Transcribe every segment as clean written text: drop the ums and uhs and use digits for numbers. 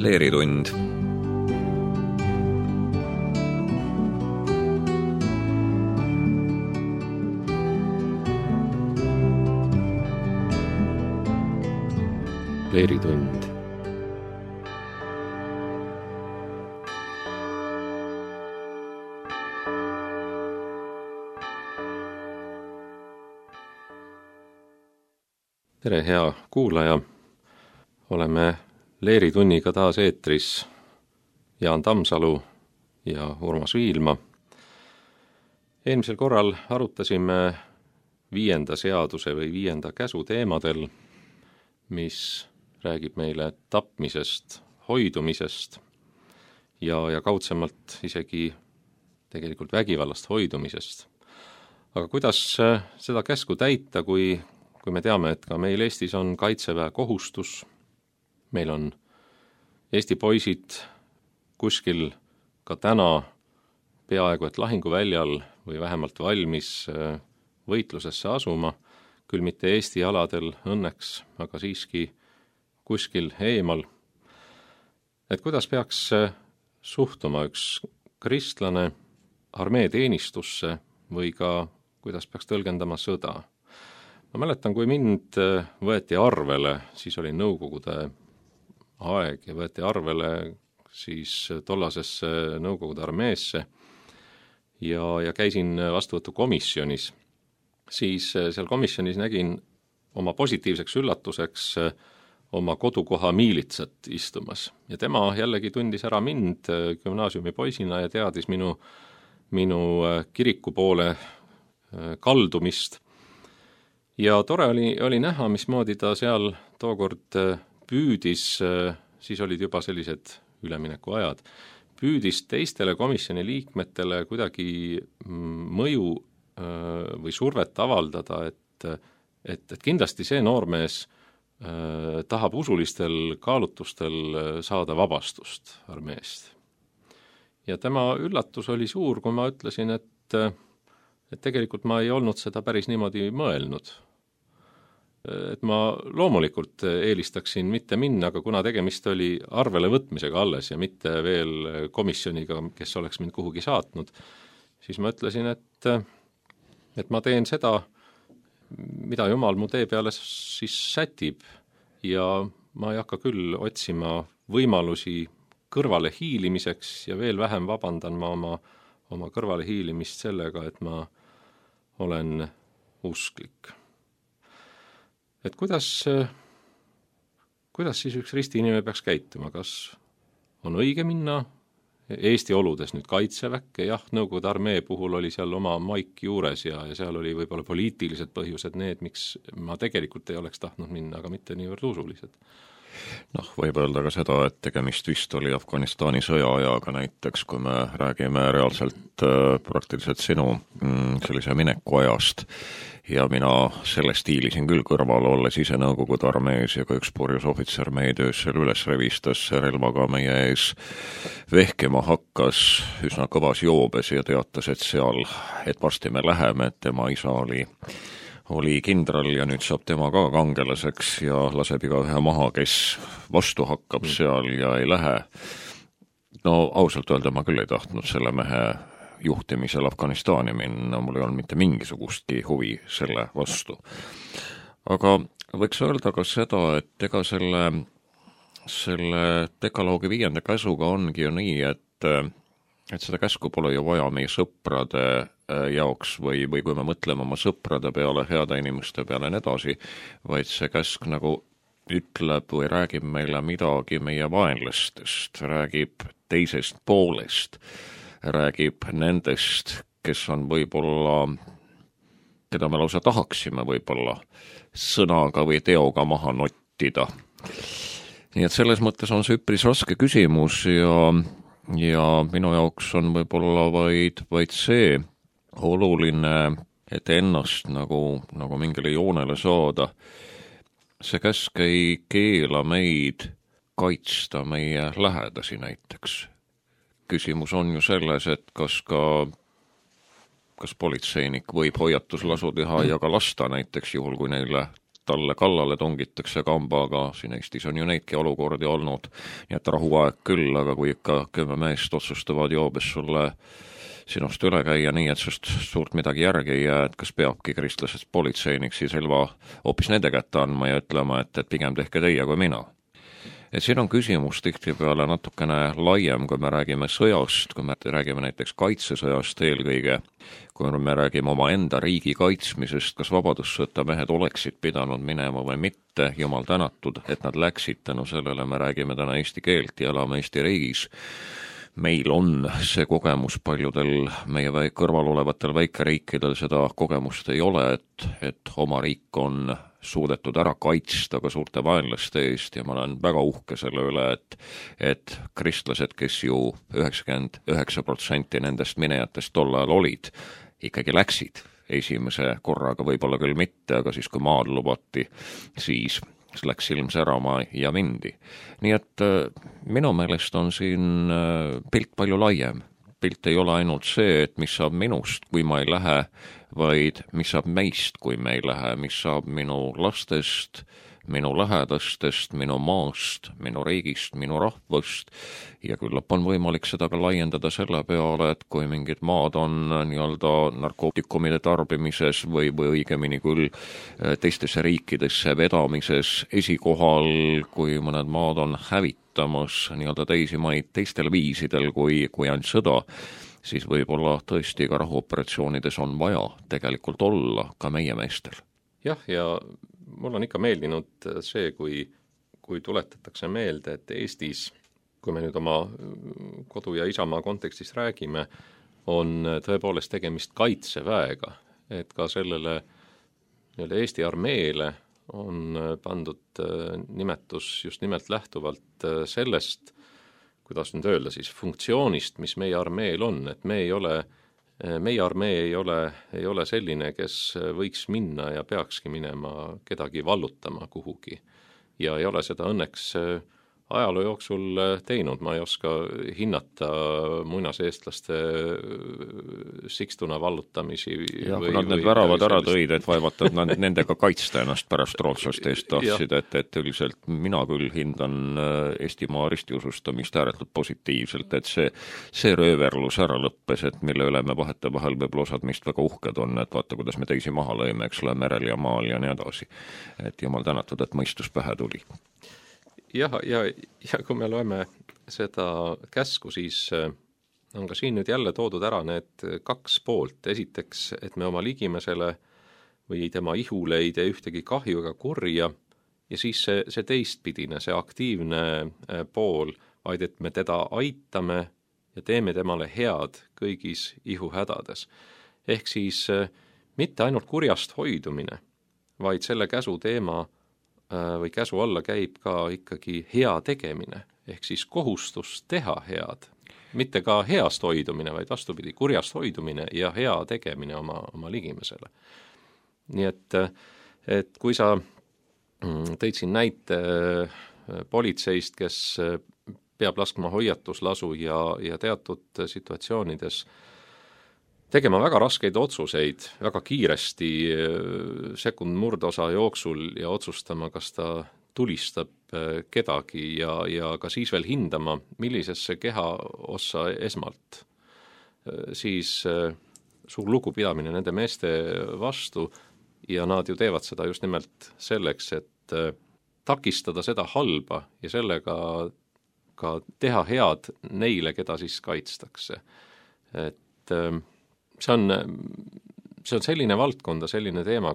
Leeritund. Leeritund. Tere, hea kuulaja! Oleme Leeritunniga taas eetris Jaan Tammsalu ja Urmas Viilma. Eelmisel korral arutasime 5. seaduse või 5. käsu teemadel, mis räägib meile tapmisest, hoidumisest ja kaudsemalt isegi tegelikult vägivallast hoidumisest. Aga kuidas seda käsku täita, kui me teame, et ka meil Eestis on kaitseväe kohustus, meil on Eesti poisid kuskil ka täna peaaegu et lahinguväljal või vähemalt valmis võitlusesse asuma, küll mitte Eesti aladel õnneks, aga siiski kuskil eemal. Et kuidas peaks suhtuma üks kristlane armeeteenistusse või ka kuidas peaks tõlgendama sõda? Ma mäletan, kui mind võeti arvele, siis oli Nõukogude aeg ja võeti arvele siis tollasesse Nõukogude armeesse ja käisin vastuvõtukomisjonis, siis seal komisjonis nägin oma positiivseks üllatuseks oma kodukoha miilitsat istumas. Ja tema jällegi tundis ära mind gümnaasiumi poisina ja teadis minu kiriku poole kaldumist. Ja tore oli näha, mismoodi ta seal tookord püüdis, siis olid juba sellised üleminekuajad, püüdis teistele komisjoni liikmetele kuidagi mõju või survet avaldada, et kindlasti see noormees tahab usulistel kaalutlustel saada vabastust armeest. Ja tema üllatus oli suur, kui ma ütlesin, et tegelikult ma ei olnud seda päris niimoodi mõelnud. Et ma loomulikult eelistaksin mitte minna, aga kuna tegemist oli arvele võtmisega alles ja mitte veel komisjoniga, kes oleks mind kuhugi saatnud, siis ma ütlesin, et ma teen seda, mida Jumal mu tee peale siis sätib ja ma ei hakka küll otsima võimalusi kõrvale hiilimiseks ja veel vähem vabandan ma oma kõrvale hiilimist sellega, et ma olen usklik. Et kuidas siis üks ristiinimene peaks käituma? Kas on õige minna Eesti oludes nüüd kaitseväkke? Jah, Nõukogude armee puhul oli seal oma maik juures ja seal oli võib-olla poliitilised põhjused need, miks ma tegelikult ei oleks tahtnud minna, aga mitte niivõrd usulised. Võib öelda ka seda, et tegemist vist oli Afganistani sõjaajaga näiteks, kui me räägime reaalselt praktiliselt sinu sellise minekuajast ja mina sellest stiilisin küll kõrval, olles ise Nõukogude armees ja ka üks purjus ohvitser meie töös seal üles revistas relvaga meie ees vehkima hakkas üsna kõvas joobes ja teatas, et varsti me läheme, et tema isa oli kindral ja nüüd saab tema ka kangelaseks ja laseb igaühe maha, kes vastu hakkab seal ja ei lähe. Ausalt öelda ma küll ei tahtnud selle mehe juhtimisel Afganistani minna, mul ei olnud mitte mingisugustki huvi selle vastu. Aga võiks öelda ka seda, et ega selle dekaloogi 5. käsuga ongi ju nii, et seda käsku pole ju vaja meie sõprade jaoks või kui me mõtleme oma sõprade peale, heade inimeste peale ja nii edasi, vaid see käsk nagu ütleb või räägib meile midagi meie vaenlastest, räägib teisest poolest, räägib nendest, kes on võib-olla, keda me lausa tahaksime võib-olla sõnaga või teoga maha nottida. Nii et selles mõttes on see üpris raske küsimus ja minu jaoks on võib-olla vaid see oluline, et ennast nagu mingile joonele saada. See käsk ei keela meid kaitsta meie lähedasi näiteks. Küsimus on ju selles, et kas politseinik võib hoiatuslasu teha ja ka lasta näiteks juhul, kui neile talle kallale tungitakse kambaga, siin Eestis on ju neidki olukordi olnud, nii et rahuaeg küll, aga kui ikka 10 meest otsustavad joobes sulle sinust üle käia nii, et sest suurt midagi järgi ei jää, et kas peabki kristlasest politseinik siis relva hoopis nende kätte andma ja ütlema, et pigem tehke teie kui mina. Et siin on küsimus tihtipeale natukene laiem, kui me räägime sõjast, kui me räägime näiteks kaitsesõjast eelkõige, kui me räägime oma enda riigi kaitsmisest, kas vabadussõtta mehed oleksid pidanud minema või mitte, jumal tänatud, et nad läksid, tänu sellele me räägime täna eesti keelt ja elame Eesti riigis. Meil on see kogemus, paljudel meie kõrval olevatel väikeriikidel seda kogemust ei ole, et oma riik on suudetud ära kaitsta ka suurte vaenlaste eest ja ma olen väga uhke selle üle, et kristlased, kes ju 99% nendest minejatest tol ajal olid, ikkagi läksid esimese korraga, võib-olla küll mitte, aga siis kui maad lubati, siis läks silm särama ja mindi. Nii et minu meelest on siin pilt palju laiem. Pilt ei ole ainult see, et mis saab minust, kui ma ei lähe, vaid mis saab meist, kui me ei lähe, mis saab minu lastest, minu lähedastest, minu maast, minu riigist, minu rahvast ja küllap on võimalik seda ka laiendada selle peale, et kui mingid maad on nii-öelda narkootikumide tarbimises või õigemini küll teistesse riikidesse vedamises esikohal, kui mõned maad on hävitamas nii-öelda teisi maid teistel viisidel kui ainult sõda, siis võib-olla tõesti ka rahuoperatsioonides on vaja tegelikult olla ka meie meestel. Jah, ja mul on ikka meeldinud see, kui tuletatakse meelde, et Eestis, kui me nüüd oma kodu ja isamaa kontekstis räägime, on tõepoolest tegemist kaitseväega, et ka sellele Eesti armeele on pandud nimetus just nimelt lähtuvalt sellest, kuidas nüüd öelda siis, funktsioonist, mis meie armeel on, et meie armee ei ole selline, kes võiks minna ja peakski minema kedagi vallutama kuhugi. Ja ei ole seda õnneks ajaloo jooksul teinud, ma ei oska hinnata muinaseestlaste Sikstuna vallutamisi. Ja kui nad need väravad ära tõid, et vaevata, et nad nendega kaitsta ennast pärast rootslaste eest tahtsid, et üldiselt mina küll hindan Eestimaa ristiusustamist ääretult positiivselt, et see rööverlus ära lõppes, et mille üle me vahetevahel võib-olla osad meist väga uhked on, et vaata, kuidas me teisi maha lõime, eks ole, merel ja maal ja nii edasi. Et jumal tänatud, et mõistus pähe tuli. Ja kui me loeme seda käsku, siis on ka siin nüüd jälle toodud ära need 2 poolt. Esiteks, et me oma ligimesele või tema ihule ei tee ühtegi kahju ega kurja ja siis see teistpidine, see aktiivne pool, vaid et me teda aitame ja teeme temale head kõigis ihuhädades. Ehk siis mitte ainult kurjast hoidumine, vaid selle käsu teema või käsu alla käib ka ikkagi hea tegemine, ehk siis kohustus teha head. Mitte ka heast hoidumine, vaid vastupidi, kurjast hoidumine ja hea tegemine oma ligimesele. Nii et kui sa tõid siin näite politseist, kes peab laskma hoiatuslasu ja teatud situatsioonides tegema väga raskeid otsuseid väga kiiresti sekundmurdosa jooksul ja otsustama, kas ta tulistab kedagi ja ka siis veel hindama, millisesse kehaossa esmalt. Siis suur lugupidamine nende meeste vastu ja nad ju teevad seda just nimelt selleks, et takistada seda halba ja sellega ka teha head neile, keda siis kaitstakse. Et see on selline valdkonda, selline teema,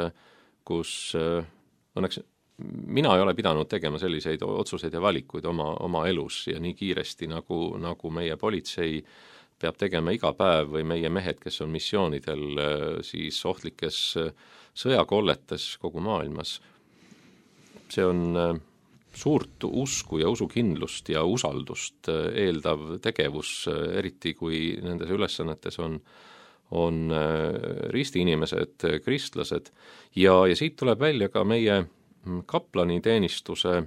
kus õnneks mina ei ole pidanud tegema selliseid otsuseid ja valikuid oma elus ja nii kiiresti, nagu meie politsei peab tegema iga päev või meie mehed, kes on missioonidel siis ohtlikes sõjakolletes kogu maailmas. See on suurt usku ja usukindlust ja usaldust eeldav tegevus, eriti kui nendes ülesannetes on ristiinimesed, kristlased ja siit tuleb välja ka meie kaplaniteenistuse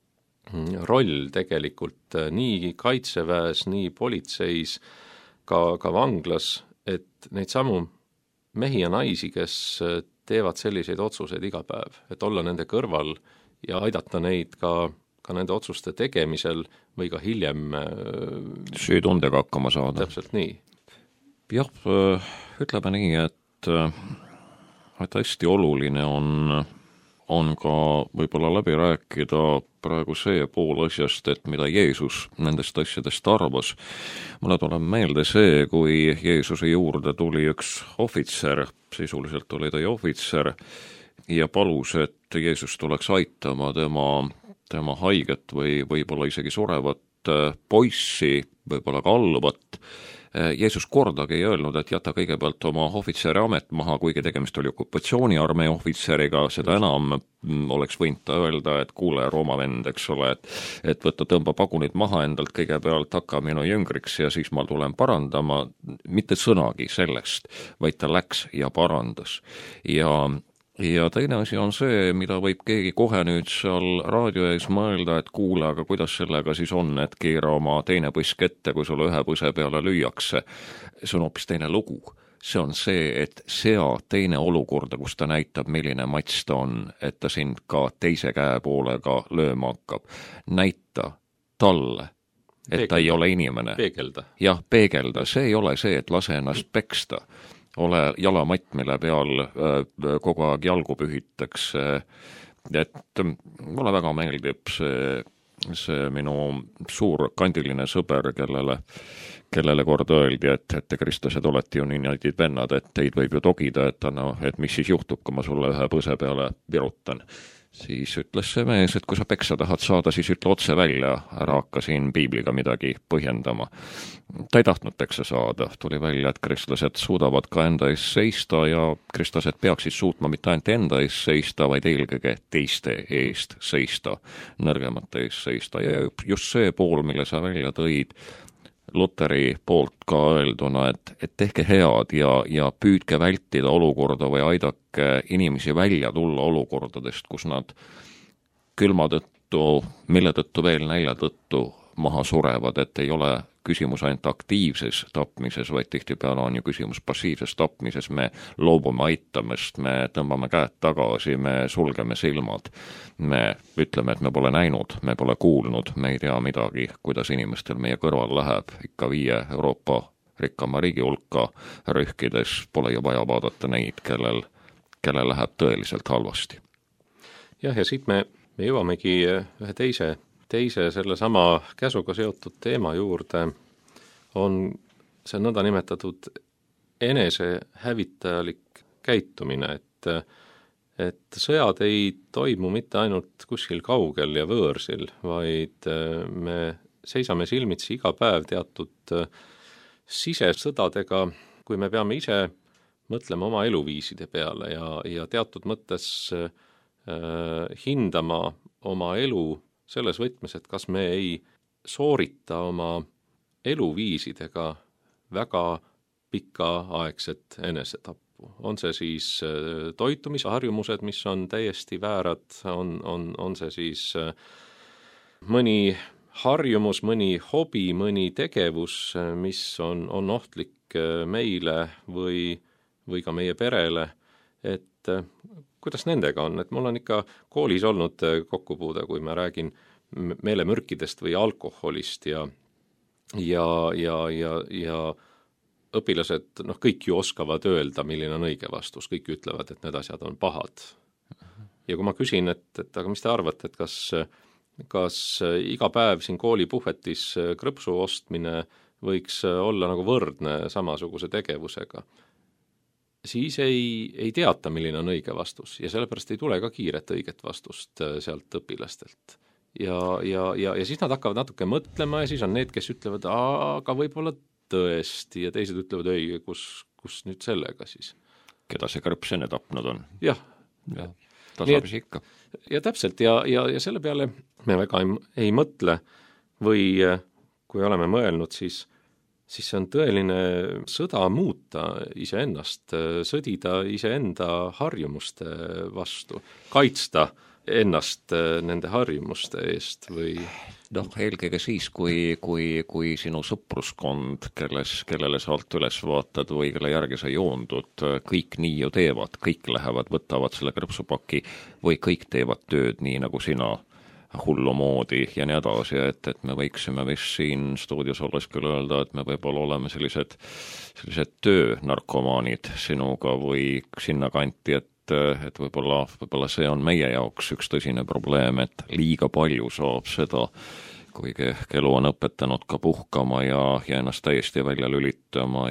roll tegelikult nii kaitseväes, nii politseis, ka vanglas, et neid samu mehi ja naisi, kes teevad selliseid otsuseid iga päev, et olla nende kõrval ja aidata neid ka nende otsuste tegemisel või ka hiljem süütundega hakkama saada. Täpselt nii. Jah, ütleme nii, et hästi oluline on ka võib-olla läbi rääkida praegu see pool asjast, et mida Jeesus nendest asjadest arvas. Mulle tuleb meelde see, kui Jeesuse juurde tuli üks ohvitser, sisuliselt oli ta ohvitser, ja palus, et Jeesus tuleks aitama tema haiget või võib-olla isegi surevat poissi, võib-olla ka alluvat. Jeesus kordagi ei öelnud, et jäta kõigepealt oma ohvitseri amet maha, kuigi tegemist oli okupatsiooniarmee ohvitseriga, seda enam oleks võinud ta öelda, et kuule, Rooma vend, eks ole, et võtta tõmba pagunid maha endalt kõigepealt, hakka minu jüngriks ja siis ma tulen parandama, mitte sõnagi sellest, vaid ta läks ja parandas. Ja teine asi on see, mida võib keegi kohe nüüd seal raadio ees mõelda, et kuule, aga kuidas sellega siis on, et keera oma teine põsk ette, kui sulle ühe põse peale lüüakse. See on hoopis teine lugu. See on see, et sea teine olukorda, kus ta näitab, milline mats ta on, et ta sind ka teise käe poolega lööma hakkab. Näita talle, et ta ei ole inimene. Peegelda. Jah, peegelda. See ei ole see, et lase ennast peksta. Ole jalamatt, mille peal kogu aeg jalgu pühitakse, et mulle väga meeldib see minu suur kandiline sõber, kellele kord öeldi, et te kristlased olete ju nii näidid vennad, et teid võib ju togida, et mis siis juhtub, kui ma sulle ühe põse peale virutan. Siis ütles see mees, et kui sa peksa tahad saada, siis ütle otse välja, ära hakka siin piibliga midagi põhjendama. Ta ei tahtnud peksa saada, tuli välja, et kristlased suudavad ka enda ees seista ja kristlased peaksid suutma mitte ainult enda ees seista, vaid eelkõige teiste eest seista, nõrgemate ees seista. Ja just see pool, mille sa välja tõid, Luteri poolt ka öelduna, et tehke head ja püüdke vältida olukorda või aidake inimesi välja tulla olukordadest, kus nad külma tõttu, mille tõttu veel nälja tõttu maha surevad, et ei ole küsimus ainult aktiivses tapmises, vaid tihtipeale on ju küsimus passiivses tapmises, me loobume aitamast, me tõmbame käed tagasi, me sulgeme silmad, me ütleme, et me pole näinud, me pole kuulnud, me ei tea midagi, kuidas inimestel meie kõrval läheb, ikka 5 Euroopa rikkama riigi hulka rühkides pole ju vaja vaadata neid, kellel läheb tõeliselt halvasti. Jah, ja siit me jõuamegi ühe teise selle sama käsuga seotud teema juurde, on see nõnda nimetatud enesehävitajalik käitumine, et sõjad ei toimu mitte ainult kuskil kaugel ja võõrsil, vaid me seisame silmitsi iga päev teatud sisesõdadega, kui me peame ise mõtlema oma eluviiside peale ja teatud mõttes hindama oma elu selles võtmes, et kas me ei soorita oma eluviisidega väga pikaaegset enesetappu. On see siis toitumisharjumused, mis on täiesti väärad, on see siis mõni harjumus, mõni hobi, mõni tegevus, mis on ohtlik meile või ka meie perele, et kuidas nendega on, et mul on ikka koolis olnud kokkupuude, kui ma räägin meelemürkidest või alkoholist ja õpilased, kõik ju oskavad öelda, milline on õige vastus, kõik ütlevad, et need asjad on pahad. Ja kui ma küsin, et aga mis te arvate, et kas iga päev siin koolipuhvetis krõpsu ostmine võiks olla nagu võrdne samasuguse tegevusega, siis ei teata, milline on õige vastus ja sellepärast ei tule ka kiiret õiget vastust sealt õpilastelt. Ja siis nad hakkavad natuke mõtlema ja siis on need, kes ütlevad, aga võib-olla tõesti ja teised ütlevad, ei, kus nüüd sellega siis. Keda see krõps enne tapnud on? Jah. Tasapisi ikka. Ja täpselt ja selle peale me väga ei mõtle või kui oleme mõelnud, siis see on tõeline sõda muuta iseennast, sõdida iseenda harjumuste vastu, kaitsta ennast nende harjumuste eest või? Eelkõige siis, kui sinu sõpruskond, kellele sa alt üles vaatad või kelle järgi sa joondud, kõik nii ju teevad, kõik lähevad, võtavad selle krõpsupaki või kõik teevad tööd nii nagu sina, hullumoodi ja nii edasi, et me võiksime vist siin stuudios olles küll öelda, et me võib-olla oleme sellised töönarkomaanid sinuga või sinna kanti, et võib-olla see on meie jaoks üks tõsine probleem, et liiga palju saab seda, kuigi elu on õpetanud ka puhkama ja ennast täiesti välja lülitama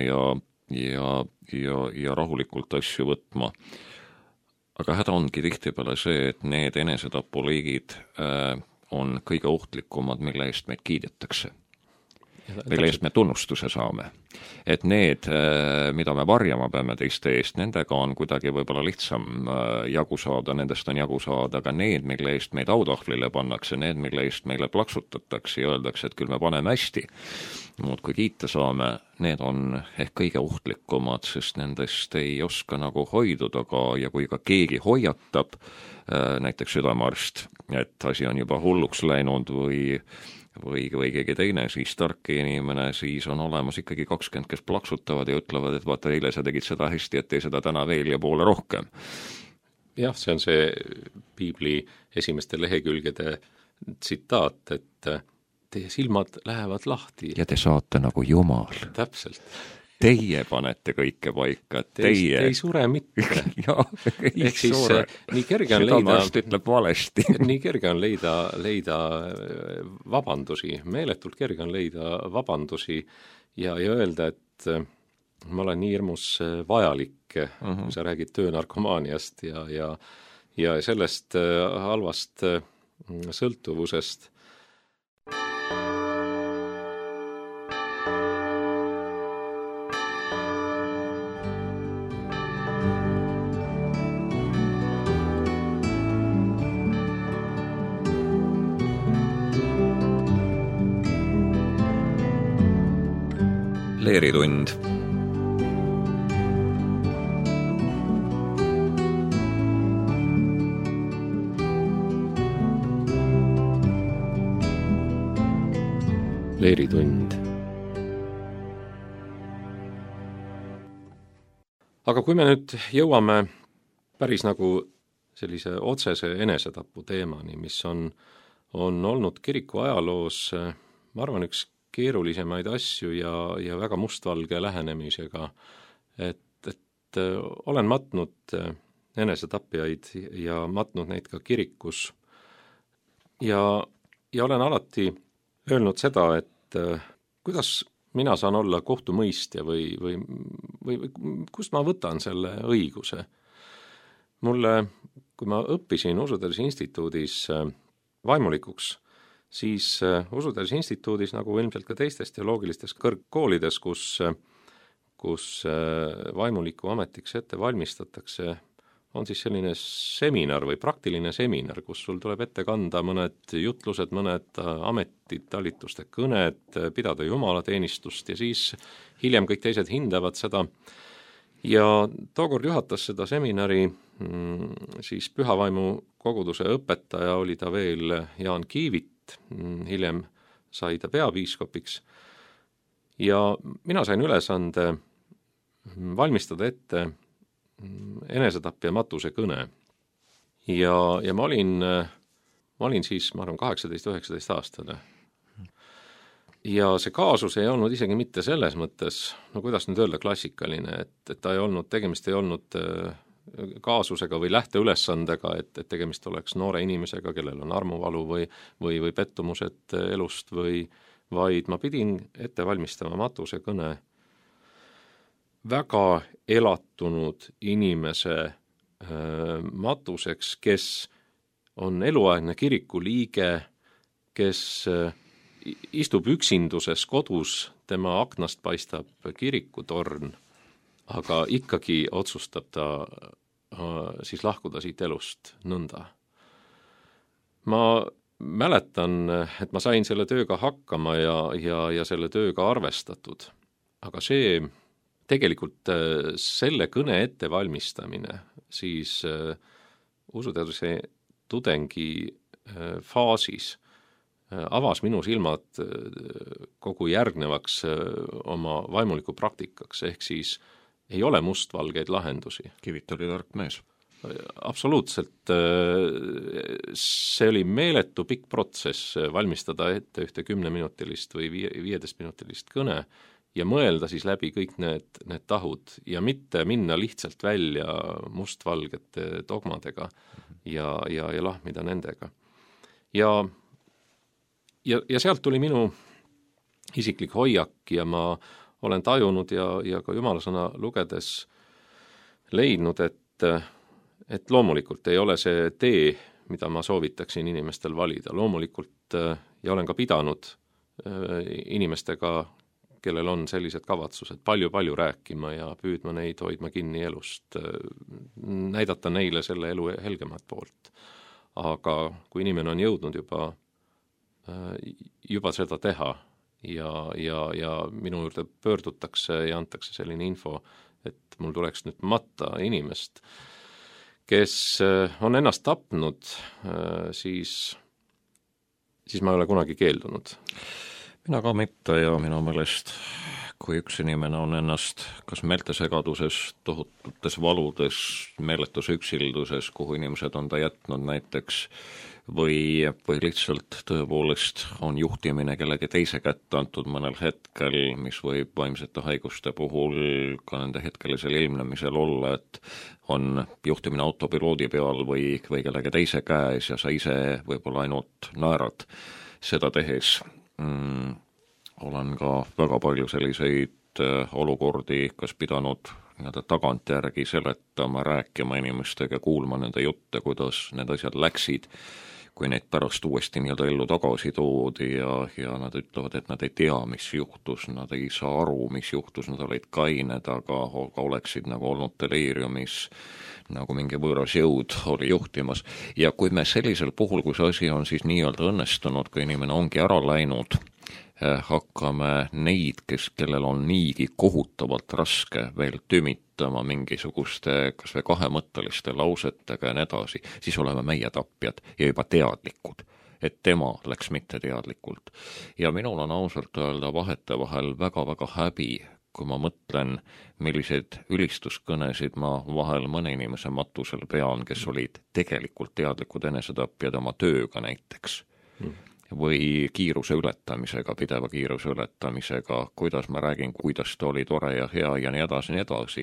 ja rahulikult asju võtma. Aga häda ongi tihtipeale see, et need enesetapuliigid on kõige ohtlikumad, mille eest meid kiidetakse. Mille eest me tunnustuse saame. Et need, mida me varjama peame teiste eest, nendega on kuidagi võib-olla lihtsam jagu saada, nendest on jagu saada, aga need, mille eest meid autahvlile pannakse, need, mille eest meile plaksutatakse ja öeldakse, et küll me paneme hästi, muud kui kiita saame, need on ehk kõige ohtlikumad, sest nendest ei oska nagu hoiduda ka, ja kui ka keegi hoiatab, näiteks südamearst, et asi on juba hulluks läinud või keegi teine, siis tark inimene, siis on olemas ikkagi 20, kes plaksutavad ja ütlevad, et vaata, eile sa tegid seda hästi, et tee seda täna veel ja poole rohkem. Jah, see on see piibli esimeste lehekülgede tsitaat, et teie silmad lähevad lahti. Ja te saate nagu Jumal. Täpselt. Teie panete kõike paika, teie ei sure mitte. Ehk siis sure. Nii kerge on südamearst ütleb valesti. Nii kerge on leida vabandusi, meeletult kerge on leida vabandusi ja öelda, et ma olen nii hirmus vajalik, kui sa räägid töönarkomaaniast ja sellest halvast sõltuvusest. Leeritund. Leeritund. Aga kui me nüüd jõuame päris nagu sellise otsese enesetapu teemani, mis on olnud kiriku ajaloos, ma arvan, üks keerulisemaid asju ja väga mustvalge lähenemisega, et olen matnud enesetapjaid ja matnud neid ka kirikus ja olen alati öelnud seda, et kuidas mina saan olla kohtumõistja või kust ma võtan selle õiguse. Mulle, kui ma õppisin Usuteaduse Instituudis vaimulikuks, siis Usuteaduse Instituudis, nagu ilmselt ka teistes teoloogilistes kõrgkoolides, kus vaimuliku ametiks ette valmistatakse, on siis selline seminar või praktiline seminar, kus sul tuleb ette kanda mõned jutlused, mõned ametitalituste kõned, pidada jumalateenistust ja siis hiljem kõik teised hindavad seda. Ja tookord juhatas seda seminari siis Pühavaimu koguduse õpetaja, oli ta veel Jaan Kiivit, hiljem sai ta peapiiskopiks ja mina sain ülesande valmistada ette enesetapja matuse kõne ja ma olin siis, ma arvan, 18-19 aastane. Ja see kaasus ei olnud isegi mitte selles mõttes, no kuidas nüüd öelda, klassikaline, et ta tegemist ei olnud kaasusega või lähteülesandega, et tegemist oleks noore inimesega, kellel on armuvalu või pettumused elust vaid ma pidin ette valmistama matuse kõne väga elatunud inimese matuseks, kes on eluaegne kiriku liige, kes istub üksinduses kodus, tema aknast paistab kirikutorn, aga ikkagi otsustab ta siis lahkuda siit elust nõnda. Ma mäletan, et ma sain selle tööga hakkama ja selle tööga arvestatud, aga see tegelikult selle kõne ettevalmistamine siis Usuteaduse tudengi faasis avas minu silmad kogu järgnevaks oma vaimuliku praktikaks, ehk siis ei ole mustvalgeid lahendusi. Kivit oli tark mees. Absoluutselt, see oli meeletu pikk protsess valmistada ette ühte 10-minutilist või 15-minutilist kõne ja mõelda siis läbi kõik need tahud ja mitte minna lihtsalt välja mustvalgete dogmadega ja lahmida nendega. Ja sealt tuli minu isiklik hoiak ja ma olen tajunud ja ka Jumalasõna lugedes leidnud, et loomulikult ei ole see tee, mida ma soovitaksin inimestel valida. Loomulikult ja olen ka pidanud inimestega, kellel on sellised kavatsused, palju rääkima ja püüdma neid hoidma kinni elust, näidata neile selle elu helgemat poolt. Aga kui inimene on jõudnud juba seda teha ja minu juurde pöördutakse ja antakse selline info, et mul tuleks nüüd matta inimest, kes on ennast tapnud, siis ma ei ole kunagi keeldunud. Mina ka mitte ja minu meelest, kui üks inimene on ennast kas meeltesegaduses, tohututes valudes, meeletus üksilduses, kuhu inimesed on ta jätnud näiteks, või lihtsalt tõepoolest on juhtimine kellegi teise kätte antud mõnel hetkel, mis võib vaimsete haiguste puhul ka nende hetkelisel ilmnemisel olla, et on juhtimine autopiloodi peal või kellegi teise käes ja sa ise võib-olla ainult naerad seda tehes. Olen ka väga palju selliseid olukordi kas pidanud tagantjärgi seletama, rääkima inimestega, kuulma nende jutte, kuidas need asjad läksid, kui neid pärast uuesti ellu tagasi toodi ja nad ütlevad, et nad ei tea, mis juhtus, nad ei saa aru, mis juhtus, nad olid kained, aga oleksid olnud deliiriumis, nagu mingi võõras jõud oli juhtimas. Ja kui me sellisel puhul, kui see asi on siis nii-öelda õnnestunud, kui inimene ongi ära läinud, hakkame neid, kellel on niigi kohutavalt raske veel tümitama mingisuguste kas või kahemõtteliste lausetega ja nii edasi, siis oleme meie tapjad ja juba teadlikud, et tema läks mitte teadlikult. Ja minul on ausalt öelda vahetevahel väga-väga häbi, kui ma mõtlen, milliseid ülistuskõnesid ma vahel mõne inimese matusel pean, kes olid tegelikult teadlikud enesetapjad oma tööga näiteks. Või kiiruse ületamisega, pideva kiiruse ületamisega, kuidas ma räägin, kuidas ta oli tore ja hea ja nii edasi.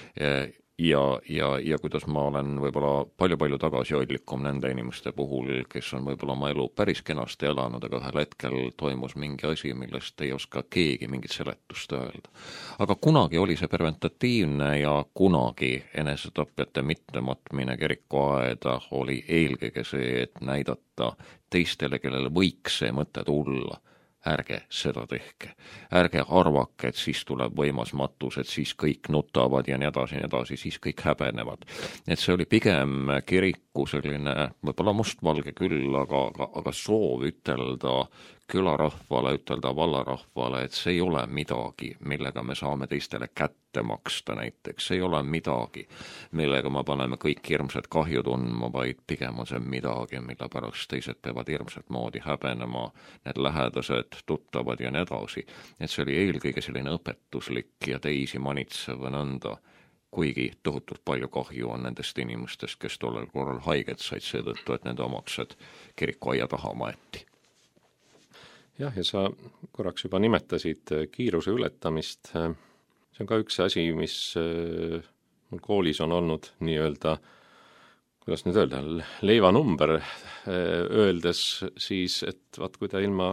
Ja kuidas ma olen võib-olla palju tagasihoidlikum nende inimeste puhul, kes on võib-olla oma elu päris kenasti elanud, aga ühel hetkel toimus mingi asi, millest ei oska keegi mingit seletust öelda. Aga kunagi oli see preventatiivne ja kunagi enesetapjate mittematmine kirikuaeda oli eelkõige see, et näidata teistele, kellele võiks see mõte tulla. Ärge seda tehke. Ärge arvake, et siis tuleb võimas matus, et siis kõik nutavad ja nii edasi, siis kõik häbenevad. Et see oli pigem kiriku selline, võib-olla mustvalge küll, aga soov ütelda külarahvale, ütelda vallarahvale, et see ei ole midagi, millega me saame teistele kätte maksta näiteks. See ei ole midagi, millega me paneme kõik hirmsad kahju tundma, vaid pigem on see midagi, mille pärast teised peavad hirmsat moodi häbenema, need lähedased, tuttavad ja nii edasi. Et see oli eelkõige selline õpetuslik ja teisi manitsev nõnda, kuigi tohutult palju kahju on nendest inimestest, kes tollel korral haiget said seetõttu, et nende omaksed kirikuaia taha maeti. Jah, ja sa korraks juba nimetasid kiiruse ületamist. See on ka üks asi, mis mul koolis on olnud nii-öelda, kuidas nüüd öelda, leivanumber, öeldes siis, et vaat kui te ilma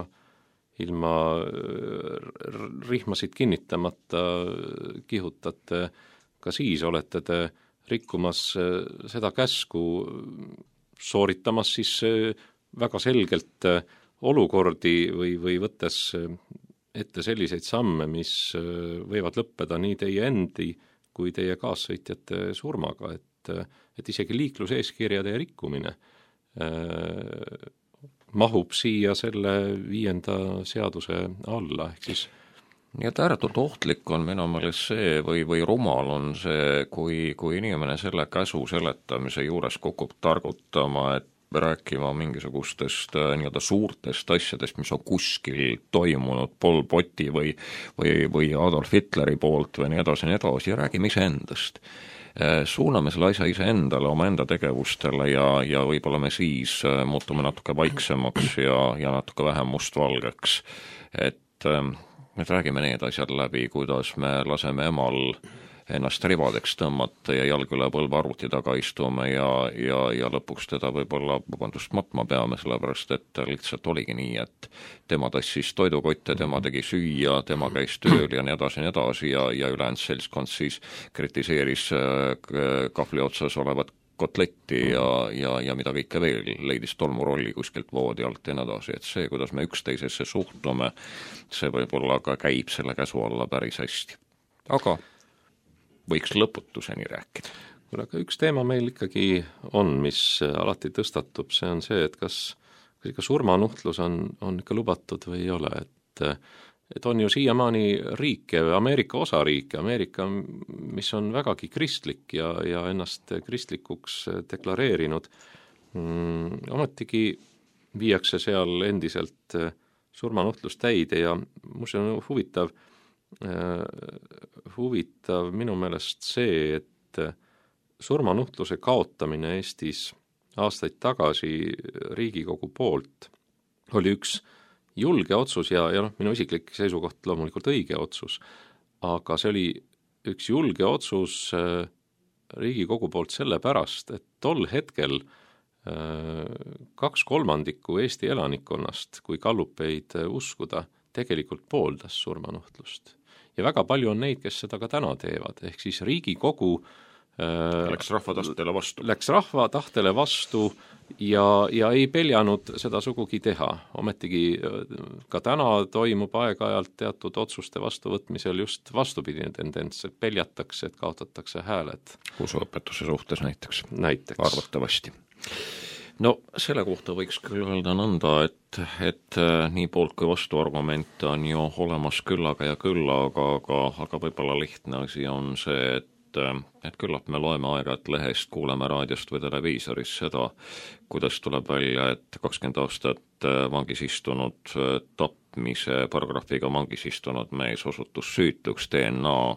rihmasid kinnitamata kihutate, ka siis olete te rikkumas seda käsku, sooritamas siis väga selgelt olukordi või võttes ette selliseid samme, mis võivad lõppeda nii teie endi kui teie kaassõitjate surmaga, et isegi liikluseeskirjade rikkumine mahub siia selle 5. seaduse alla, ehk siis nii et ääretult ohtlik on minu meelest see või rumal on see, kui inimene selle käsu seletamise juures kukub targutama, et rääkima mingisugustest nii-öelda suurtest asjadest, mis on kuskil toimunud Pol Poti või Adolf Hitleri poolt või nii edasi, ja räägime iseendast. Suuname selle asja iseendale, omaenda tegevustele ja võib-olla me siis muutume natuke vaiksemaks ja natuke vähem mustvalgeks. Et räägime need asjad läbi, kuidas me laseme emal ennast ribadeks tõmmata ja jalg üle põlve arvuti taga istume ja lõpuks teda võib-olla, matma peame, sellepärast et lihtsalt oligi nii, et tema tassis toidukotte, tema tegi süüa, tema käis tööl ja nii edasi ja ülejäänud seltskond siis kritiseeris kahvli otsas olevat kotletti ja mida kõike veel, leidis tolmurolli kuskilt voodi alt ja nii edasi, et see, kuidas me üksteisesse suhtume, see võib-olla ka käib selle käsu alla päris hästi. Aga võiks lõputuseni rääkida. Aga üks teema meil ikkagi on, mis alati tõstatub, see on see, et kas ikka surmanuhtlus on ikka lubatud või ei ole, et on ju siiamaani riike, Ameerika osariike, Ameerika, mis on vägagi kristlik ja ennast kristlikuks deklareerinud, ometigi viiakse seal endiselt surmanuhtlus täide ja mul on huvitav minu meelest see, et surmanuhtluse kaotamine Eestis aastaid tagasi Riigikogu poolt oli üks julge otsus ja minu isiklik seisukoht loomulikult õige otsus, aga see oli üks julge otsus Riigikogu poolt sellepärast, et tol hetkel 2/3 Eesti elanikkonnast, kui gallupeid uskuda, tegelikult pooldas surmanuhtlust. Ja väga palju on neid, kes seda ka täna teevad, ehk siis Riigikogu läks rahva tahtele vastu ja ei peljanud seda sugugi teha. Ometigi ka täna toimub aeg-ajalt teatud otsuste vastuvõtmisel just vastupidine tendents, et peljatakse, et kaotatakse hääled. Usuõpetuse suhtes näiteks. Arvatavasti. No selle kohta võiks küll öelda nõnda, et nii poolt kui vastu argumente on ju olemas küllaga ja aga võib-olla lihtne asi on see, et küllap me loeme aeg-ajalt lehest, kuuleme raadiost või televiisorist seda, kuidas tuleb välja, et 20 aastat vangis istunud, tapmise paragrahviga vangis istunud mees osutus süütuks, DNA,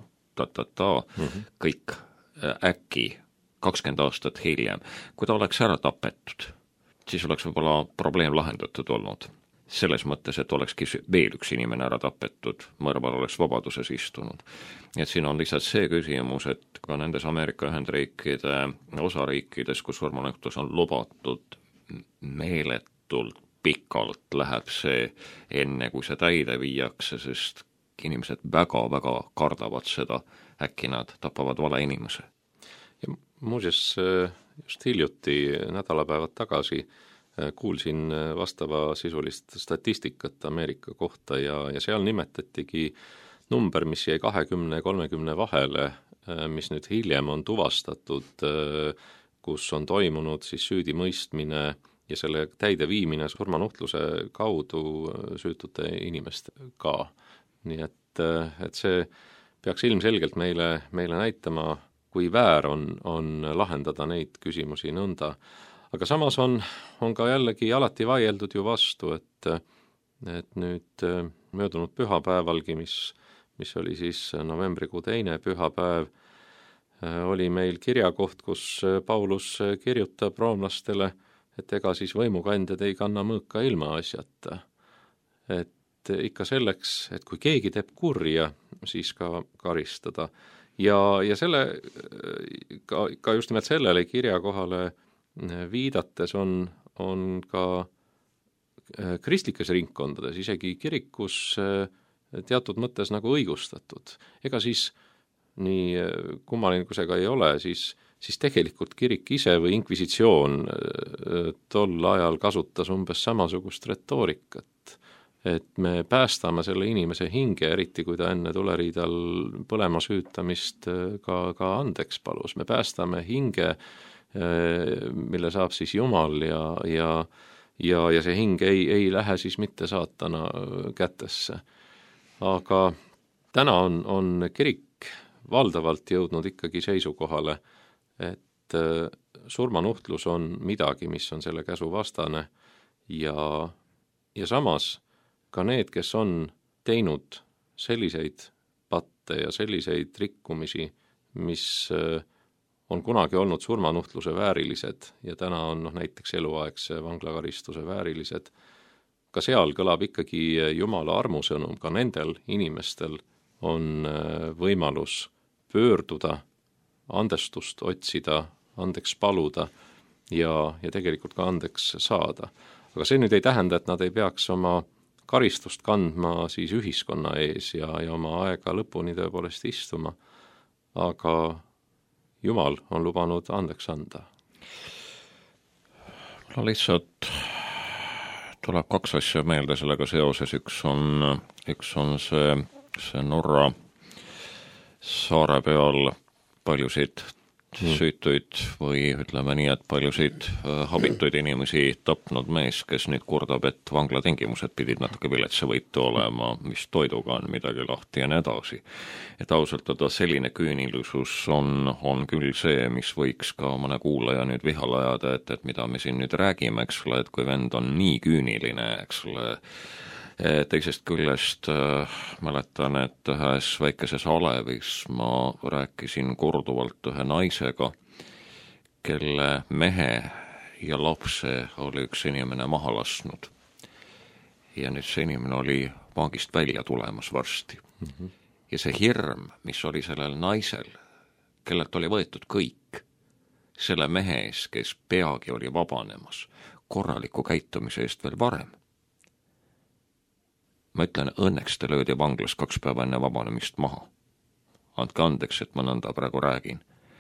kõik äkki 20 aastat hiljem, kui ta oleks ära tapetud, siis oleks võib-olla probleem lahendatud olnud. Selles mõttes, et olekski veel üks inimene ära tapetud, mõrval oleks vabaduses istunud. Et siin on lihtsalt see küsimus, et ka nendes Ameerika Ühendriikide osariikides, kus surmanuhtlus on lubatud, meeletult pikalt läheb see enne, kui see täide viiakse, sest inimesed väga-väga kardavad seda, äkki nad tapavad vale inimese. Ja muuseas, just hiljuti nädalapäevad tagasi kuulsin vastava sisulist statistikat Ameerika kohta ja seal nimetatigi number, mis jäi 20-30 vahele, mis nüüd hiljem on tuvastatud, kus on toimunud siis süüdimõistmine ja selle täideviimine surmanuhtluse kaudu süütute inimestega. Nii et see peaks ilmselgelt meile näitama, kui väär on lahendada neid küsimusi nõnda. Aga samas on ka jällegi alati vaieldud ju vastu, et nüüd möödunud pühapäevalgi, mis oli siis novembrikuu teine pühapäev, oli meil kirjakoht, kus Paulus kirjutab roomlastele, et ega siis võimukandjad ei kanna mõõka ilma asjata. Et ikka selleks, et kui keegi teeb kurja, siis ka karistada. Ja selle, ka just nimelt sellele kirjakohale viidates on ka kristlikes ringkondades, isegi kirikus teatud mõttes nagu õigustatud. Ega siis nii kummaline kui see ka ei ole, siis tegelikult kirik ise või inkvisitsioon tol ajal kasutas umbes samasugust retoorikat, et me päästame selle inimese hinge, eriti kui ta enne tuleriidal põlema süütamist ka andeks palus. Me päästame hinge, mille saab siis Jumal ja see hing ei lähe siis mitte saatana kätesse. Aga täna on kirik valdavalt jõudnud ikkagi seisukohale, et et surmanuhtlus on midagi, mis on selle käsu vastane ja samas ka need, kes on teinud selliseid patte ja selliseid rikkumisi, mis on kunagi olnud surmanuhtluse väärilised ja täna on näiteks eluaegse vanglakaristuse väärilised, ka seal kõlab ikkagi Jumala armusõnum, ka nendel inimestel on võimalus pöörduda, andestust otsida, andeks paluda ja tegelikult ka andeks saada. Aga see nüüd ei tähenda, et nad ei peaks oma karistust kandma siis ühiskonna ees ja oma aega lõpuni tõepoolest istuma, aga Jumal on lubanud andeks anda. No lihtsalt tuleb kaks asja meelde sellega seoses. Üks on see Norra saare peal paljusid süütuid või ütleme nii, et paljusid habituid inimesi tapnud mees, kes nüüd kurdab, et vanglatingimused pidid natuke viletsavõitu olema, mis toiduga on midagi lahti ja nii edasi. Et ausalt öelda selline küünilisus on küll see, mis võiks ka mõne kuulaja nüüd vihale ajada, et mida me siin nüüd räägime, eks ole, et kui vend on nii küüniline, eks ole. Teisest küljest mäletan, et ühes väikeses alevis ma rääkisin korduvalt ühe naisega, kelle mehe ja lapse oli üks inimene maha lasknud. Ja nüüd see inimene oli vangist välja tulemas varsti. Ja see hirm, mis oli sellel naisel, kellelt oli võetud kõik, selle mehe ees, kes peagi oli vabanemas, korraliku käitumise eest veel varem. Ma ütlen, õnneks ta löödi vanglas 2 päeva enne vabanemist maha. Andke andeks, et ma nõnda praegu räägin.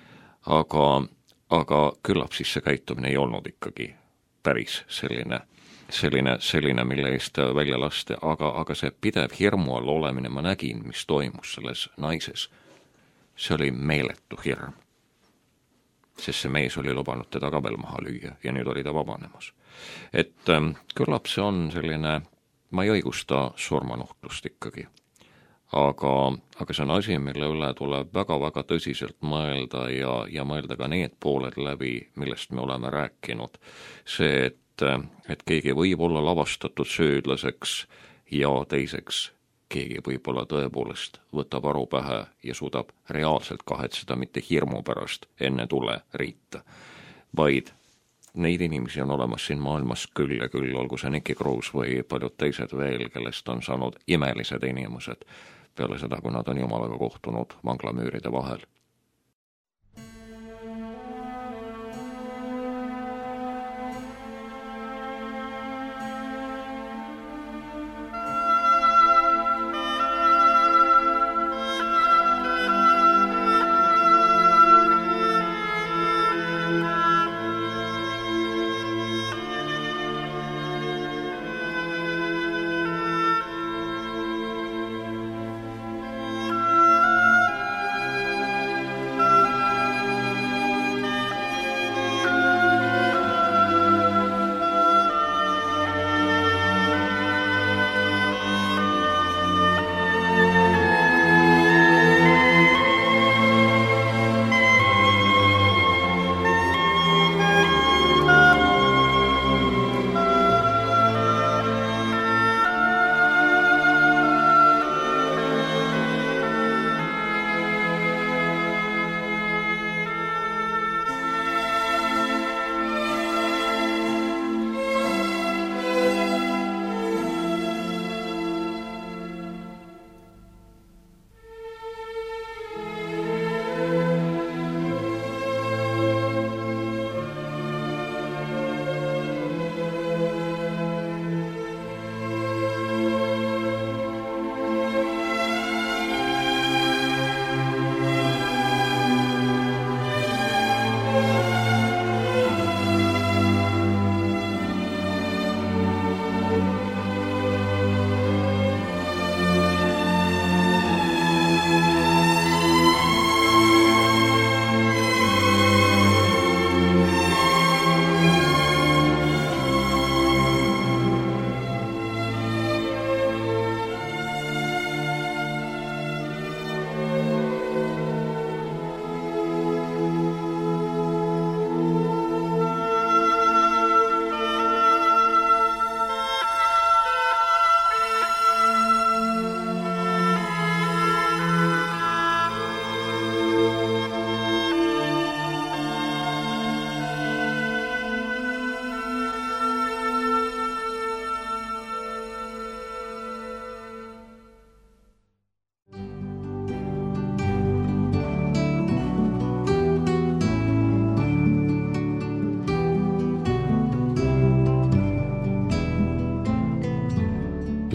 Aga küllap siis see käitumine ei olnud ikkagi päris selline, mille eest välja laste, aga see pidev hirmu all olemine, ma nägin, mis toimus selles naises. See oli meeletu hirm. Sest see mees oli lubanud teda ka veel maha lüüa ja nüüd oli ta vabanemas. Et küllap see on selline, ma ei õigusta surmanuhtlust ikkagi, aga see on asi, mille üle tuleb väga-väga tõsiselt mõelda ja mõelda ka need pooled läbi, millest me oleme rääkinud. See, et keegi võib olla lavastatud süüdlaseks ja teiseks keegi võib-olla tõepoolest võtab aru pähe ja suudab reaalselt kahetseda mitte hirmu pärast enne tule riita, vaid neid inimesi on olemas siin maailmas küll ja küll, olgu see Nicky Cruz või paljud teised veel, kellest on saanud imelised inimesed peale seda, kui nad on Jumalaga kohtunud vanglamüüride vahel.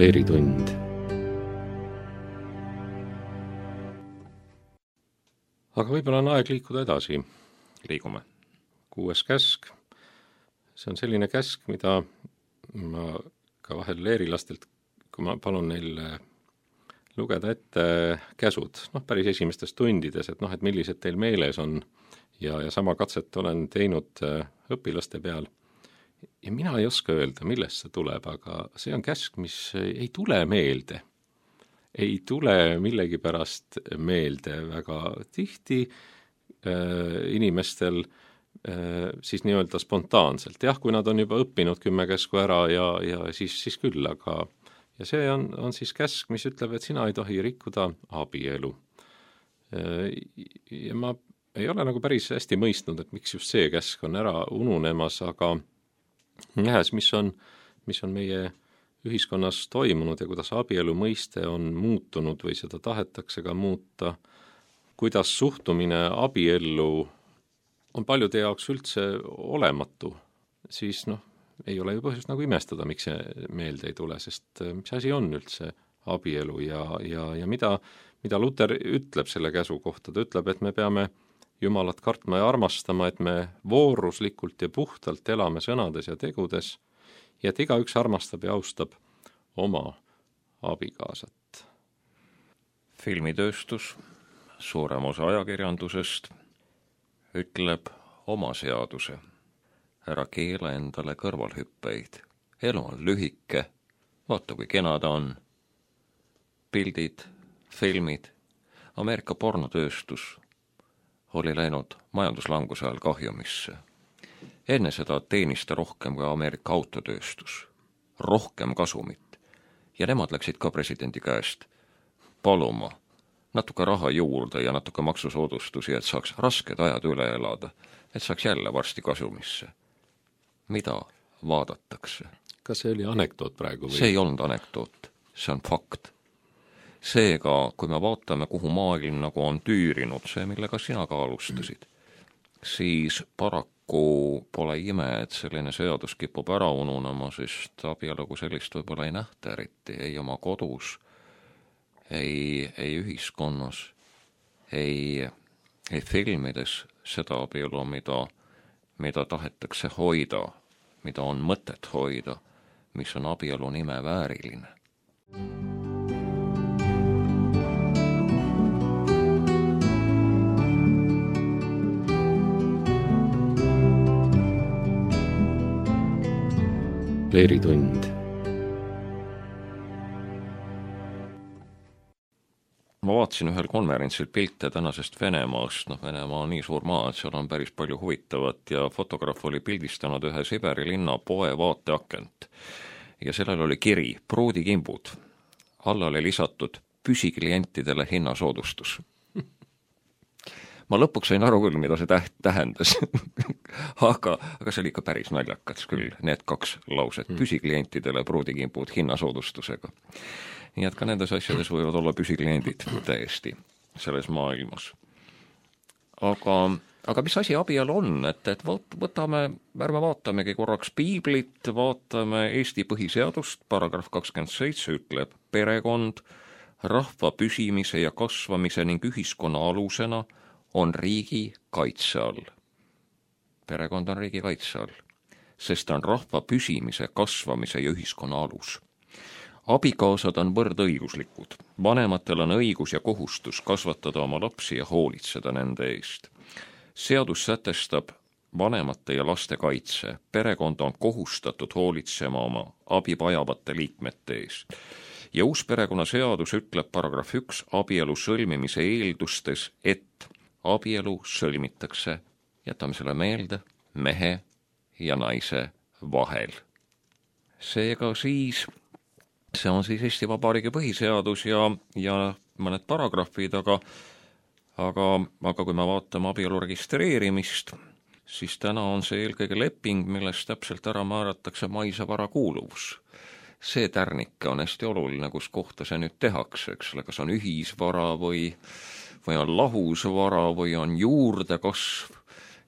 leeritund. Aga võib-olla on aeg liikuda edasi. Liigume. 6. käsk. See on selline käsk, mida ma ka vahel leerilastelt, kui ma palun neil lugeda ette käsud, päris esimestes tundides, et millised teil meeles on ja sama katset olen teinud õpilaste peal. Ja mina ei oska öelda, millest see tuleb, aga see on käsk, mis ei tule meelde. Ei tule millegipärast meelde väga tihti inimestel siis nii-öelda spontaanselt. Jah, kui nad on juba õppinud 10 käsku ära ja siis küll, aga ja see on siis käsk, mis ütleb, et sina ei tohi rikkuda abielu. Ja ma ei ole nagu päris hästi mõistnud, et miks just see käsk on ära ununemas, aga nähes, mis on meie ühiskonnas toimunud ja kuidas abielu mõiste on muutunud või seda tahetakse ka muuta, kuidas suhtumine abiellu on paljude jaoks üldse olematu, siis ei ole ju põhjust nagu imestada, miks see meelde ei tule, sest mis asi on üldse abielu ja mida Luter ütleb selle käsu kohta, ta ütleb, et me peame Jumalat kartma ja armastama, et me vooruslikult ja puhtalt elame sõnades ja tegudes ja et igaüks armastab ja austab oma abikaasat. Filmitööstus, suurem osa ajakirjandusest, ütleb oma seaduse. Ära keela endale kõrvalhüppeid. Elu on lühike, vaata kui kena ta on. Pildid, filmid, Ameerika pornotööstus oli läinud majanduslanguse ajal kahjumisse. Enne seda teenis ta rohkem ka Ameerika autotööstus, rohkem kasumit. Ja nemad läksid ka presidendi käest paluma natuke raha juurde ja natuke maksusoodustusi, et saaks rasked ajad üle elada, et saaks jälle varsti kasumisse. Mida vaadatakse? Kas see oli anekdoot praegu? Või? See ei olnud anekdoot, see on fakt. Seega, kui me vaatame, kuhu maailm nagu on tüürinud, see, millega sina ka alustasid, siis paraku pole ime, et selline seadus kipub ära ununema, sest abielu kui sellist võib-olla ei nähta eriti, ei oma kodus, ei ühiskonnas, ei filmides seda abielu, mida tahetakse hoida, mida on mõtet hoida, mis on abielu nime vääriline. Leeritund. Ma vaatasin ühel konverentsil pilte tänasest Venemaast. Venemaa on nii suur maa, et seal on päris palju huvitavat ja fotograaf oli pildistanud ühe Siberi linna poe vaateakent. Ja sellel oli kiri, pruudikimbud. Alla oli lisatud püsiklientidele hinnasoodustus. Ma lõpuks sain aru küll, mida see tähendas. aga see oli ikka päris naljakats küll, need 2 lauset. Püsiklientidele pruudikimbud hinnasoodustusega. Nii et ka nendes asjades võivad olla püsikliendid täiesti selles maailmas. Aga mis asi abielu on? Et ärme vaatamegi korraks piiblit, vaatame Eesti põhiseadust, paragrahv 27 ütleb perekond, rahva püsimise ja kasvamise ning ühiskonna alusena on riigi kaitse all. Perekond on riigi kaitse all, sest ta on rahva püsimise, kasvamise ja ühiskonna alus. Abikaasad on võrdõiguslikud. Vanematel on õigus ja kohustus kasvatada oma lapsi ja hoolitseda nende eest. Seadus sätestab vanemate ja laste kaitse. Perekond on kohustatud hoolitsema oma abivajavate liikmete eest. Ja uus perekonnaseadus ütleb paragrahv 1 abielu sõlmimise eeldustes, et abielu sõlmitakse, jätame selle meelde, mehe ja naise vahel. Seega siis, see on siis Eesti Vabariigi põhiseadus ja mõned paragrahvid, aga kui me vaatame abielu registreerimist, siis täna on see eelkõige leping, milles täpselt ära määratakse maise vara kuuluvus. See tärnike on hästi oluline, kus kohta see nüüd tehakse, eks ole, kas on ühisvara või on lahusvara või on juurdekasv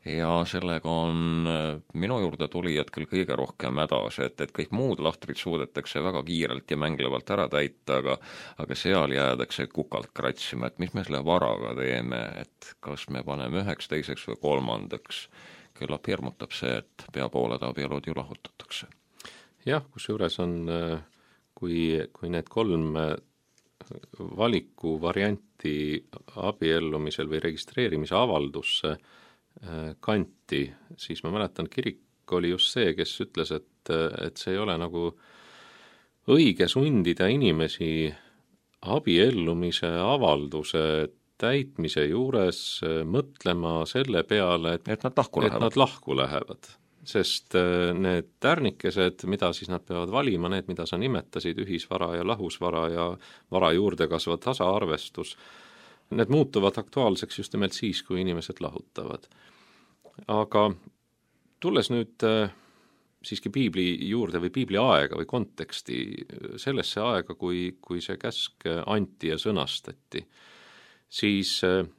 ja sellega on minu juurde tulijad küll kõige rohkem hädas, et kõik muud lahtrid suudetakse väga kiirelt ja mänglevalt ära täita, aga seal jäädakse kukalt kratsima, et mis me selle varaga teeme, et kas me paneme 1, 2 või 3. Küllap hirmutab see, et pea pooled abielud ju lahutatakse. Jah, kusjuures on, kui need 3 valikuvarianti abiellumisel või registreerimise avaldusse kanti, siis ma mäletan, kirik oli just see, kes ütles, et see ei ole nagu õige sundida inimesi abiellumise avalduse täitmise juures mõtlema selle peale, et nad lahku lähevad. Sest need tärnikesed, mida siis nad peavad valima, need, mida sa nimetasid, ühisvara ja lahusvara ja vara juurde kasvav tasaarvestus, need muutuvad aktuaalseks just nimelt siis, kui inimesed lahutavad. Aga tulles nüüd siiski piibli juurde või piibli aega või konteksti, sellesse aega, kui see käsk anti ja sõnastati, siis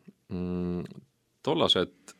tollased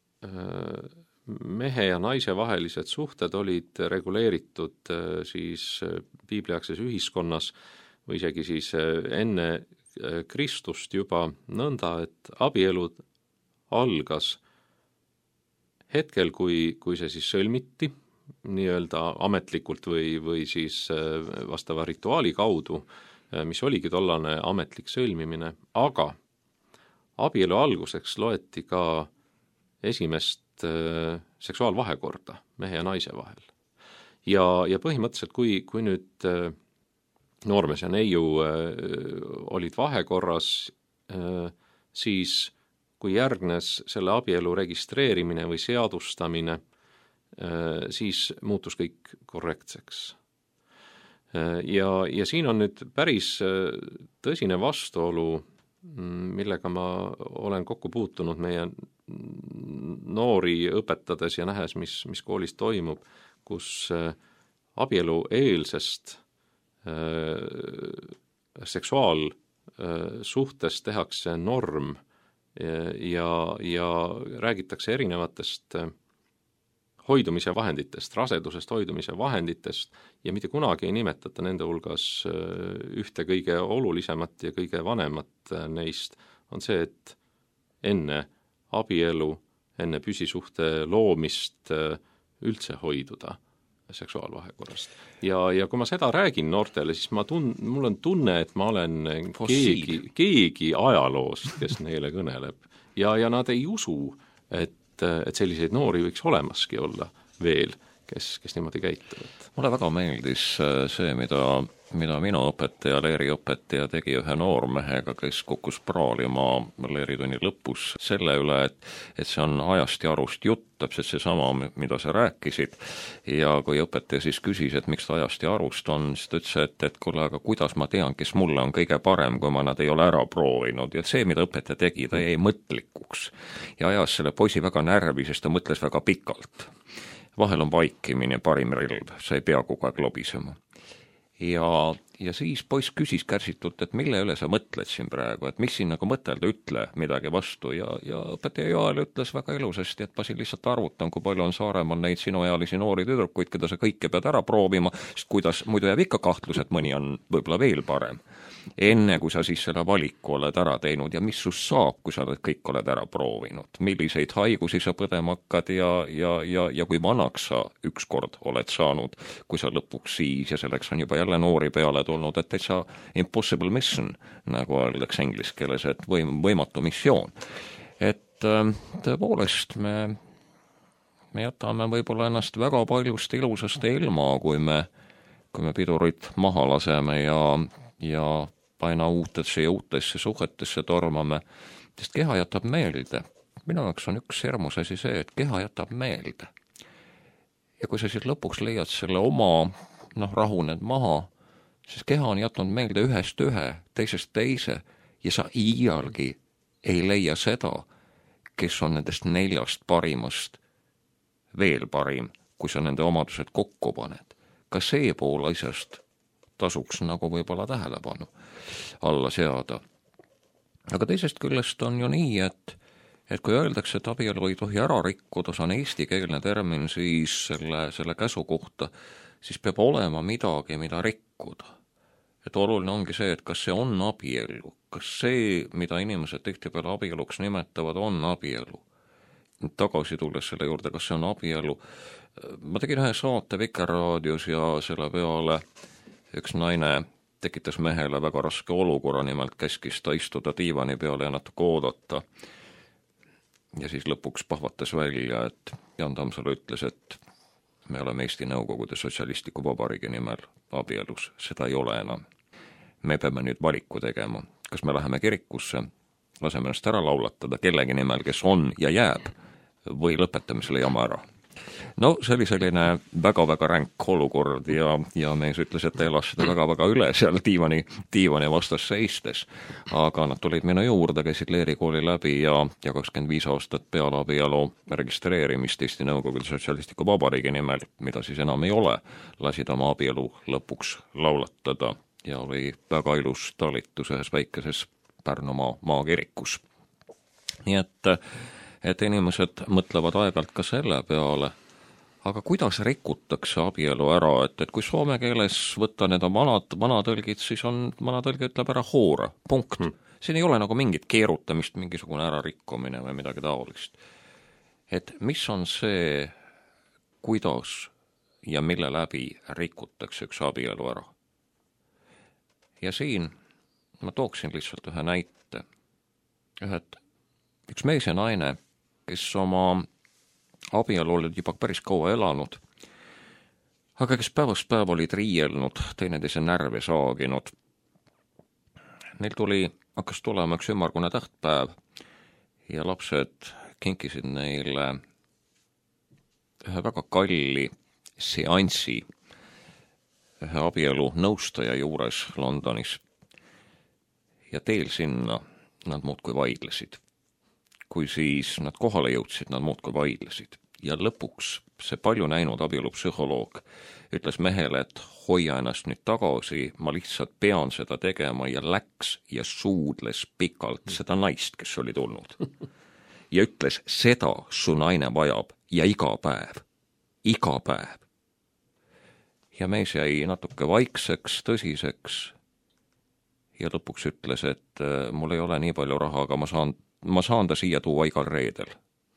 mehe ja naise vahelised suhted olid reguleeritud siis piibliaegses ühiskonnas või isegi siis enne Kristust juba nõnda, et abielud algas hetkel, kui see siis sõlmiti nii-öelda ametlikult või siis vastava rituaali kaudu, mis oligi tollane ametlik sõlmimine, aga abielu alguseks loeti ka esimest seksuaalvahekorda mehe ja naise vahel. Ja põhimõtteliselt, kui nüüd noormees ja neiu olid vahekorras, siis kui järgnes selle abielu registreerimine või seadustamine, siis muutus kõik korrektseks. Ja siin on nüüd päris tõsine vastuolu, millega ma olen kokku puutunud meie noori õpetades ja nähes, mis koolis toimub, kus abielu eelsest seksuaalsuhtes tehakse norm ja räägitakse erinevatest hoidumise vahenditest, rasedusest hoidumise vahenditest ja mitte kunagi ei nimetata nende hulgas ühte kõige olulisemat ja kõige vanemat neist, on see, et enne abielu, enne püsisuhte loomist üldse hoiduda seksuaalvahekorrast. Ja kui ma seda räägin noortele, siis mul on tunne, et ma olen keegi ajaloost, kes neile kõneleb. Ja nad ei usu, et selliseid noori võiks olemaski olla veel, kes niimoodi käituvad. Mulle väga meeldis see, mida minu õpetaja, leeriõpetaja tegi ühe noormehega, kes kukkus praalima leeritunni lõpus selle üle, et see on ajast ja arust jutt, täpselt seesama, mida sa rääkisid, ja kui õpetaja siis küsis, et miks ta ajast ja arust on, siis ta ütles, et kuule, aga kuidas ma tean, kes mulle on kõige parem, kui ma nad ei ole ära proovinud, ja see, mida õpetaja tegi, ta jäi mõtlikuks ja ajas selle poisi väga närvi, sest ta mõtles väga pikalt. Vahel on vaikimine parim relv, sa ei pea kogu aeg lobisema. Ja siis poiss küsis kärsitult, et mille üle sa mõtled siin praegu, et mis siin nagu mõtelda, ütle midagi vastu ja õpetaja Joel ütles väga ilusasti, et ma siin lihtsalt arvutan, kui palju on Saaremaal neid sinuealisi noori tüdrukuid, keda sa kõike pead ära proovima, sest kuidas muidu jääb ikka kahtlus, et mõni on võib-olla veel parem. Enne, kui sa siis selle valiku oled ära teinud ja mis sust saab, kui sa kõik oled ära proovinud, milliseid haigusi sa põdema hakkad ja kui vanaks sa ükskord oled saanud, kui sa lõpuks siis ja selleks on juba jälle noori peale tulnud, et täitsa impossible mission, nagu öeldakse inglise keeles, et võimatu missioon. Et tõepoolest me jätame võib-olla ennast väga paljust ilusast ilma, kui me pidurid maha laseme ja aina uutesse suhetesse tormame, sest keha jätab meelde. Minu jaoks on üks hirmus asi see, et keha jätab meelde. Ja kui sa siis lõpuks leiad selle oma, rahuned maha, siis keha on jätnud meelde ühest ühe, teisest teise ja sa iialgi ei leia seda, kes on nendest 4 parimast veel parim, kui sa nende omadused kokku paned. Ka see pool asjast tasuks nagu võib-olla tähelepanu alla seada. Aga teisest küljest on ju nii, et et kui öeldakse, et abielu ei tohi ära rikkuda, see on eestikeelne termin, siis selle käsu kohta, siis peab olema midagi, mida rikkuda. Et oluline ongi see, et kas see on abielu, kas see, mida inimesed tihtipeale abieluks nimetavad, on abielu. Tagasi tulles selle juurde, kas see on abielu. Ma tegin ühe saate Vikerraadios ja selle peale üks naine tekitas mehele väga raske olukorra, nimelt käskis ta istuda diivani peale ja natuke oodata. Ja siis lõpuks pahvatas välja, et Jaan Tammsalu ütles, et me oleme Eesti Nõukogude Sotsialistliku Vabariigi nimel abielus, seda ei ole enam. Me peame nüüd valiku tegema, kas me läheme kirikusse, laseme ennast ära laulatada kellegi nimel, kes on ja jääb, või lõpetame selle jama ära. No see oli selline väga-väga ränk olukord ja mees ütles, et ta elas seda väga-väga üle seal diivani vastas seistes, aga nad tulid minu juurde, käisid leerikooli läbi ja 25 aastat peale abielu registreerimist Eesti Nõukogude Sotsialistliku Vabariigi nimel, mida siis enam ei ole, lasid oma abielu lõpuks laulatada ja oli väga ilus talitus ühes väikeses Pärnumaa maakirikus. Nii et inimesed mõtlevad aeg-ajalt ka selle peale, aga kuidas rikutakse abielu ära, et kui soome keeles võtta need on vanatõlgid, siis on vanatõlge ütleb ära hoora, punkt. Siin ei ole nagu mingit keerutamist, mingisugune ärarikkumine või midagi taolist. Et mis on see, kuidas ja mille läbi rikutakse üks abielu ära? Ja siin ma tooksin lihtsalt ühe näite. Üks mees ja naine, kes oma abielu olid juba päris kaua elanud, aga kes päevast päev olid riielnud, teineteise närve saaginud. Neil hakkas tulema üks ümmargune tähtpäev ja lapsed kinkisid neile ühe väga kalli seansi ühe abielu nõustaja juures Londonis. Ja teel sinna nad muudkui vaidlesid. Kui siis nad kohale jõudsid, nad muudkui vaidlesid. Ja lõpuks see palju näinud abielupsühholoog ütles mehele, et hoia ennast nüüd tagasi, ma lihtsalt pean seda tegema ja läks ja suudles pikalt seda naist, kes oli tulnud. Ja ütles, seda su naine vajab ja iga päev. Iga päev. Ja mees jäi natuke vaikseks, tõsiseks ja lõpuks ütles, et mul ei ole nii palju raha, aga ma saan ta siia tuua igal reedel.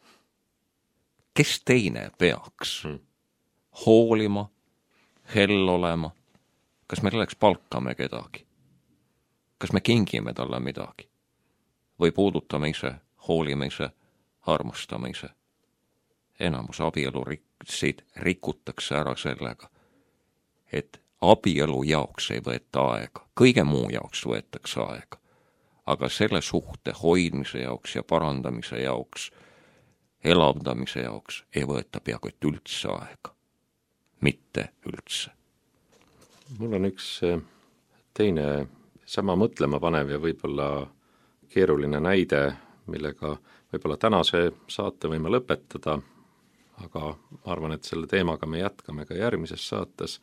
Kes teine peaks hoolima, hell olema? Kas me selleks palkame kedagi? Kas me kingime talle midagi? Või puudutame ise, hoolime ise, armastame ise? Enamus abielusid rikutakse ära sellega, et abielu jaoks ei võeta aega, kõige muu jaoks võetakse aega, aga selle suhte hoidmise jaoks ja parandamise jaoks, elavdamise jaoks ei võeta peaaegu et üldse aega. Mitte üldse. Mul on üks teine sama mõtlema panev ja võib-olla keeruline näide, millega võib-olla tänase saate võime lõpetada, aga ma arvan, et selle teemaga me jätkame ka järgmises saates.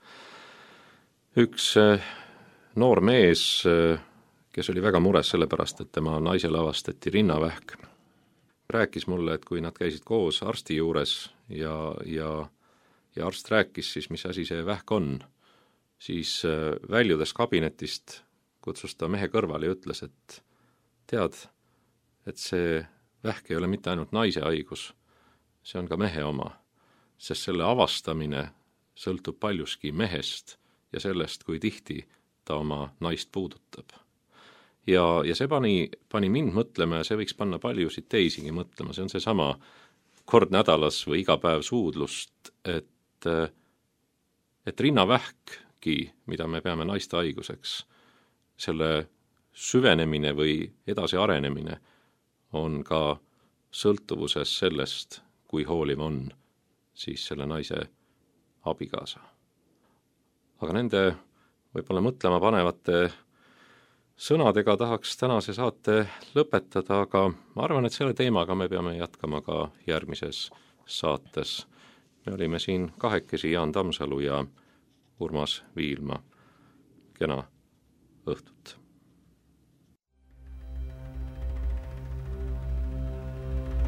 Üks noor mees, kes oli väga mures sellepärast, et tema naisele avastati rinnavähk, rääkis mulle, et kui nad käisid koos arsti juures ja arst rääkis siis, mis asi see vähk on, siis väljudes kabinetist kutsus ta mehe kõrvale ja ütles, et tead, et see vähk ei ole mitte ainult naise haigus, see on ka mehe oma, sest selle avastamine sõltub paljuski mehest ja sellest, kui tihti ta oma naist puudutab. Ja see pani mind mõtlema ja see võiks panna paljusid teisigi mõtlema, see on seesama kord nädalas või iga päev suudlust, et rinnavähki, mida me peame naiste haiguseks, selle süvenemine või edasi arenemine on ka sõltuvuses sellest, kui hooliv on siis selle naise abikaasa. Aga nende võib-olla mõtlema panevate sõnadega tahaks tänase saate lõpetada, aga ma arvan, et selle teemaga me peame jätkama ka järgmises saates. Me olime siin kahekesi Jaan Tammsalu ja Urmas Viilma. Kena õhtut!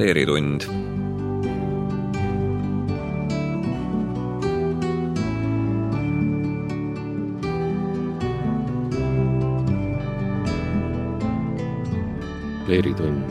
Leeritund. Leeritund